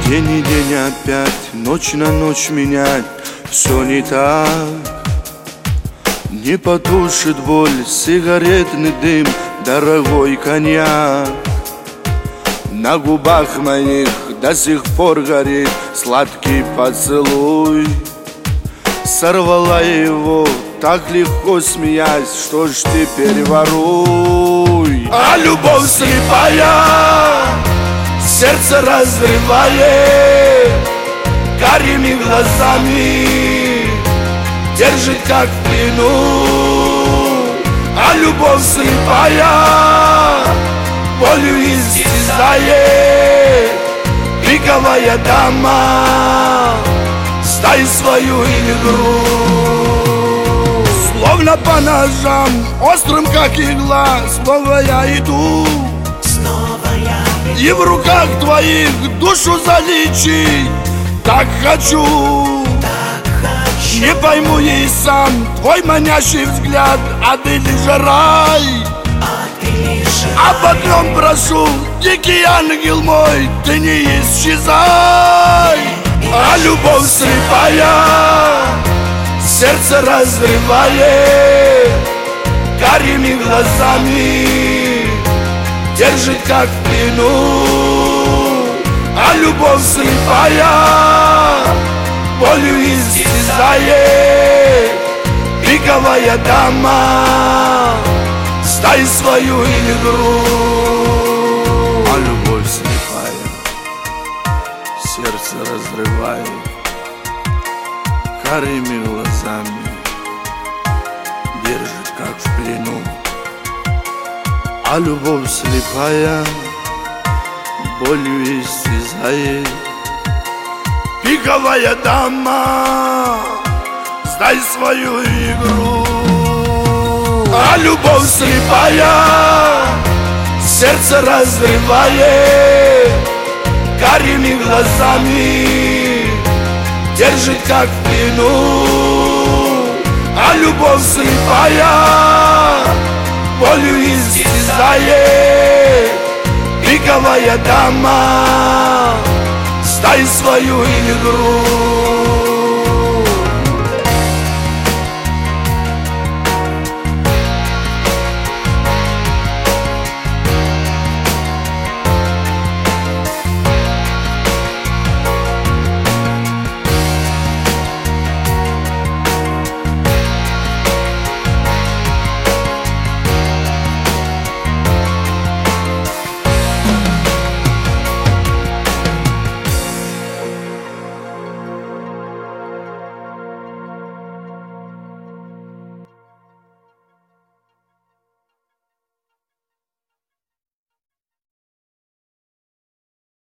День и день опять, ночь на ночь менять, все не так. Не потушит боль сигаретный дым, дорогой коньяк. На губах моих до сих пор горит сладкий поцелуй. Сорвала его, так легко смеясь, что ж теперь воруй. А любовь слепая сердце разрывает, карими глазами держит как в плену. А любовь слепая болью истязает, пиковая дама, стай свою игру. Словно по ножам, острым как игла, снова я иду. И в руках твоих душу залечить так хочу. Не пойму ей сам твой манящий взгляд, а ты лишь рай. Об одном прошу, дикий ангел мой, ты не исчезай. А любовь слепая сердце разрывает, карими глазами держит как в плену. А любовь слепая болью истязает, пиковая дама, стай свою игру. А любовь слепая сердце разрывает, карими глазами держит как в плену. А любовь слепая болью истязает, пиковая дама, сдай свою игру. А любовь слепая сердце разрывает, карими глазами держит как в плену. А любовь слепая болью истязает, пиковая дама, стай свою игру.